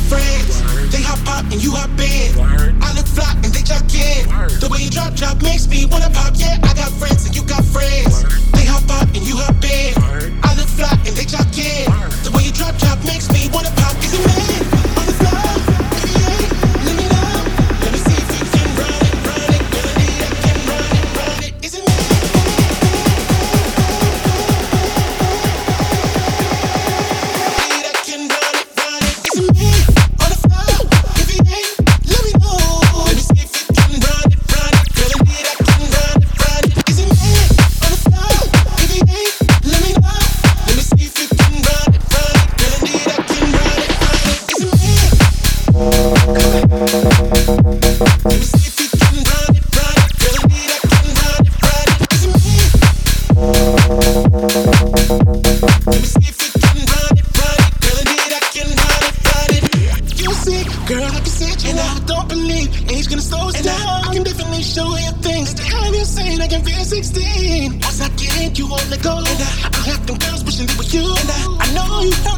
friends. They hop out and you hop in. I look fly and they jock in. The way you drop makes me wanna pop. Yeah, I got friends and you got friends. They hop out and you hop in. I look fly and they jock in. The way you drop makes me wanna pop. Is it me on the floor? If you ain't, let me know. Let me see if you can run it. Girl, I need I can run it. Is it me? Girl, I can see it, and I don't believe age gonna slow us down. I can definitely show you things that have you saying I can feel 16. Once I get you on the go, and I got them girls wishing they were you. And I know you heard